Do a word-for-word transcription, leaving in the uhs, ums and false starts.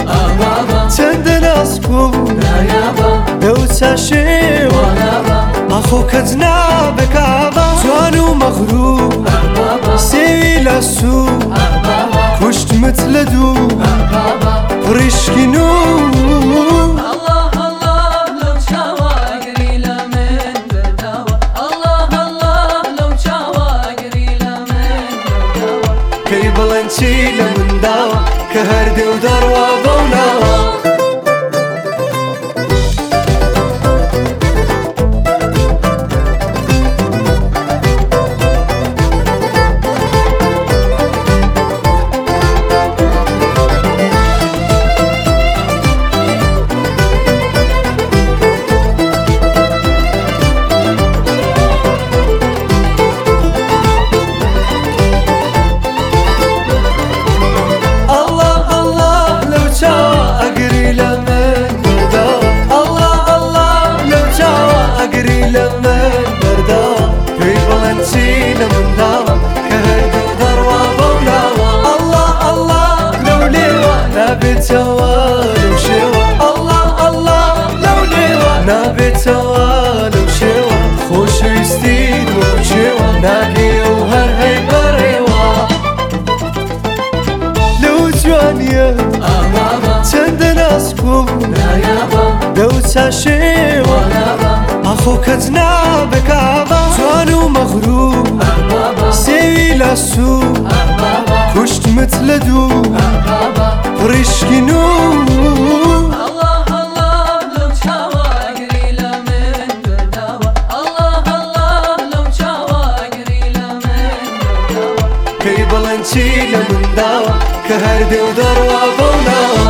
چەندە ناز بوو دەوچە شێوە ئاخۆ کەس نابێکاوە جوان و مەغروور سێوی لە سوور کوشتمت لە دوور پڕیشکی نور کەی بڵێن چی لە منداوە کە هەردێ و دەڕوا بەو ناوە نابێتەوە لەو شێوە خۆشەویستیت وەک شێوە ناگێ و هەر هەی بەڕێوە لەو جوانیە چەندە ناز بوو دەوچە شێوە ئاخۆ کەس نابێکاوە جوان و مەغروور سێوی لە سوور کوشتمت لە دوور پڕیشکی نور کەی بڵێن چی لە منداوە کە هەردێ و دەڕوا بەو ناوە